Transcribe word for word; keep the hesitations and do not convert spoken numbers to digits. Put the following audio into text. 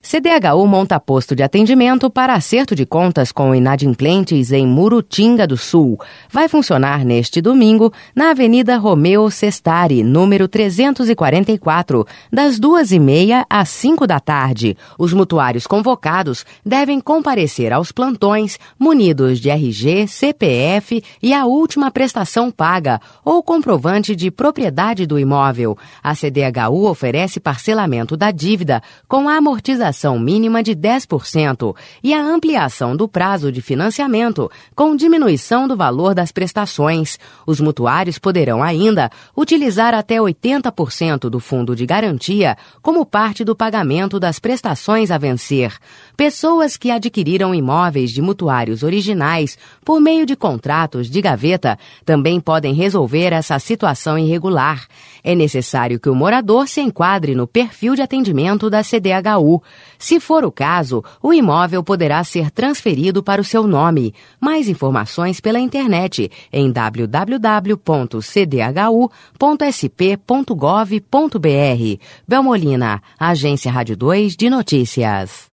C D H U monta posto de atendimento para acerto de contas com inadimplentes em Murutinga do Sul. Vai funcionar neste domingo na Avenida Romeu Sestari, número trezentos e quarenta e quatro, das duas e meia às cinco da tarde. Os mutuários convocados devem comparecer aos plantões munidos de R G, C P F e a última prestação paga ou comprovante de propriedade do imóvel. A C D H U oferece parcelamento da dívida com a amortização mínima de dez por cento e a ampliação do prazo de financiamento com diminuição do valor das prestações. Os mutuários poderão ainda utilizar até oitenta por cento do fundo de garantia como parte do pagamento das prestações a vencer. Pessoas que adquiriram imóveis de mutuários originais por meio de contratos de gaveta também podem resolver essa situação irregular. É necessário que o morador se enquadre no perfil de atendimento da C D H U. Se for o caso, o imóvel poderá ser transferido para o seu nome. Mais informações pela internet em w w w ponto c d h u ponto s p ponto gov ponto b r. Belmolina, Agência Rádio dois de Notícias.